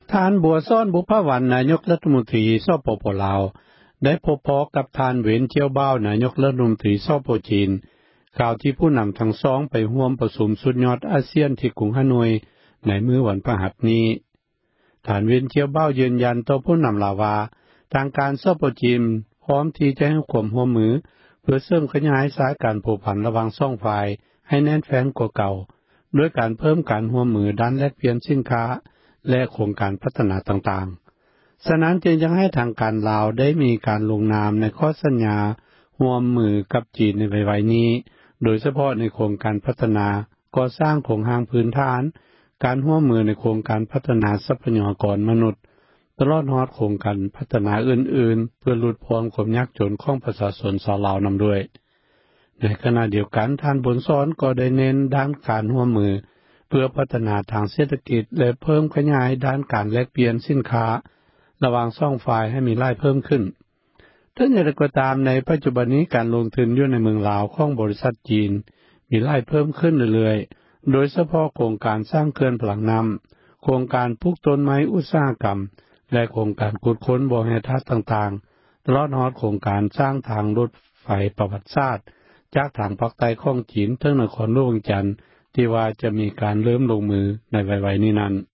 ท่านบัวซ่อนบุพวรรณนายกรัฐมนตรีสปป.ลาวได้พบพอกับท่านเหวียนเจียวบ้าวนายกรัฐมนตรีสปป.จีนกล่าวที่ผู้นำทั้งสองไปร่วมประชุมสุดยอดอาเซียนที่กรุงฮานอยในมื้อวันพฤหัสนี้ท่านเหวียนเจียวบ้าวยืนยันต่อผู้นำลาวว่าทางการสปป.จีนพร้อมที่จะให้ความร่วมมือเพื่อเสริมขยายสายการผูกพันระหว่างสองฝ่ายให้แน่นแฟ้นกว่าเก่าด้วยการเพิ่มการร่วมมือด้านแลกเปลี่ยนสินค้าและโครงการพัฒนาต่างๆฉะนั้นจึงยังให้ทางการลาวได้มีการลงนามในข้อสัญญาร่วมมือกับจีนในไวๆนี้โดยเฉพาะในโครงการพัฒนาก่อสร้างโครงสร้างพื้นฐานการร่วมมือในโครงการพัฒนาทรัพยากรมนุษย์ตลอดฮอดโครงการพัฒนาอื่นๆเพื่อลดพรความยากจนของประชาชนชาวลาวนำด้วยในขณะเดียวกันท่านบุญสอนก็ได้เน้นด้านการร่วมมือเพื่อพัฒนาทางเศรษฐกิจและเพิ่มขยายด้านการแลกเปลี่ยนสินค้าระหว่างสองฝ่ายให้มีรายเพิ่มขึ้นถึงอย่างไรก็ตามในปัจจุบันนี้การลงทุนอยู่ในเมืองลาวของบริษัทจีนมีรายเพิ่มขึ้นเรื่อยๆโดยเฉพาะโครงการสร้างเขื่อนพลังน้ำโครงการปลูกต้นไม้อุตสาหกรรมและโครงการขุดค้นบ่อแร่ธาตุต่างๆตลอดฮอดโครงการสร้างทางรถไฟประวัติศาสตร์จากทางภาคใต้ของจีนถึงนครหลวงจันทน์ที่ว่าจะมีการเริ่มลงมือในไวๆนี้นั้น